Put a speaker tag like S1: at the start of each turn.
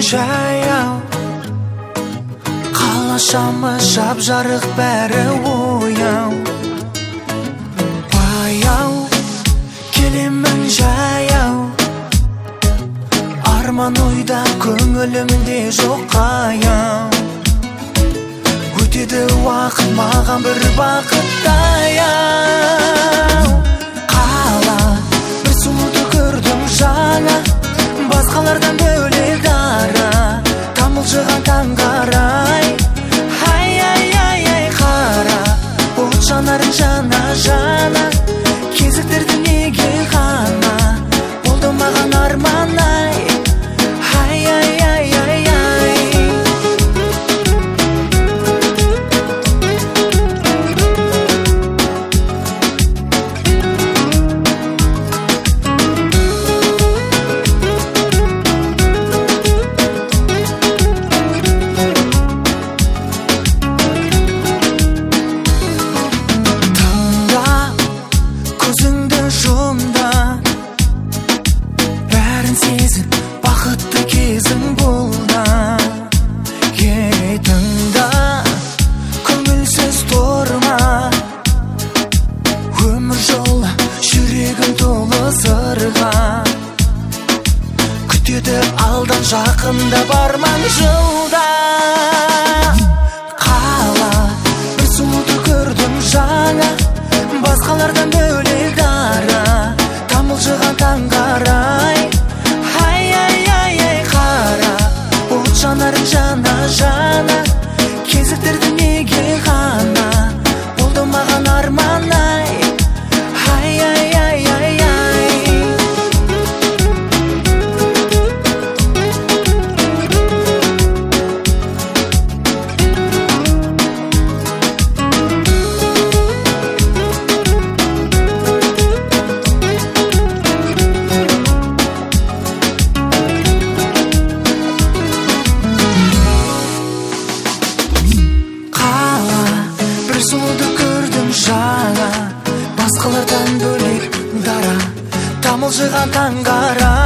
S1: жаяу, қала шамы жап-жарық бәрі ояу. Баяу келемін жаяу, арман ойда көңілімде жоқ қаяу. Өтеді уақыт маған бір бақыттаяу. Қала бір сұлуды көрдім жаңа, басқалардан бөлек дара, тамылжыған таң қарай. Ай, қара, от жанарын жана, кезіктірді неге ғана, болды маған арман-ай. Бақытты кезің болда, етіңда көңілсіз тұрма. Өмір жолы жүрегім толы сырға, күтеді алдан жақында барман жылда. Қала бір сұлуды көрдім жаңа, басқалардан бөлек дара, тамылжыған таң қарай. Жанарын жана, кезіктірді неге ғана, болды маған арман-ай. Сұлуды көрдім жаңа, басқалардан бөлек дара, тамылжыған таң қара.